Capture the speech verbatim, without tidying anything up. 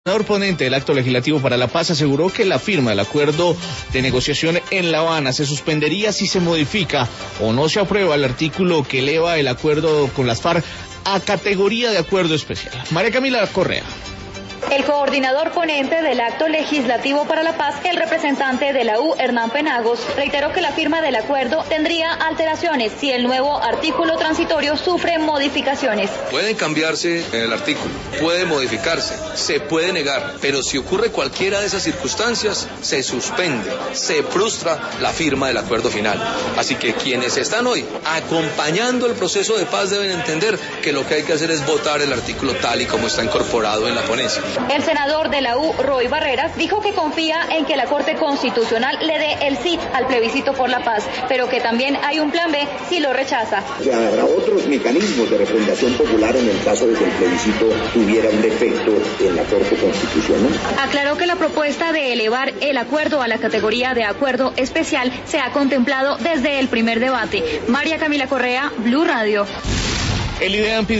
El ponente del acto legislativo para la paz aseguró que la firma del acuerdo de negociación en La Habana se suspendería si se modifica o no se aprueba el artículo que eleva el acuerdo con las FARC a categoría de acuerdo especial. María Camila Correa. El coordinador ponente del acto legislativo para la paz, el representante de la U, Hernán Penagos, reiteró que la firma del acuerdo tendría alteraciones si el nuevo artículo transitorio sufre modificaciones. Pueden cambiarse en el artículo, puede modificarse, se puede negar, pero si ocurre cualquiera de esas circunstancias, se suspende, se frustra la firma del acuerdo final. Así que quienes están hoy acompañando el proceso de paz deben entender que lo que hay que hacer es votar el artículo tal y como está incorporado en la ponencia. El senador de la U, Roy Barreras, dijo que confía en que la Corte Constitucional le dé el sí al plebiscito por la paz, pero que también hay un plan B si lo rechaza. O sea, habrá otros mecanismos de refundación popular en el caso de que el plebiscito tuviera un defecto en la Corte Constitucional. Aclaró que la propuesta de elevar el acuerdo a la categoría de acuerdo especial se ha contemplado desde el primer debate. María Camila Correa, Blue Radio. El IDEAM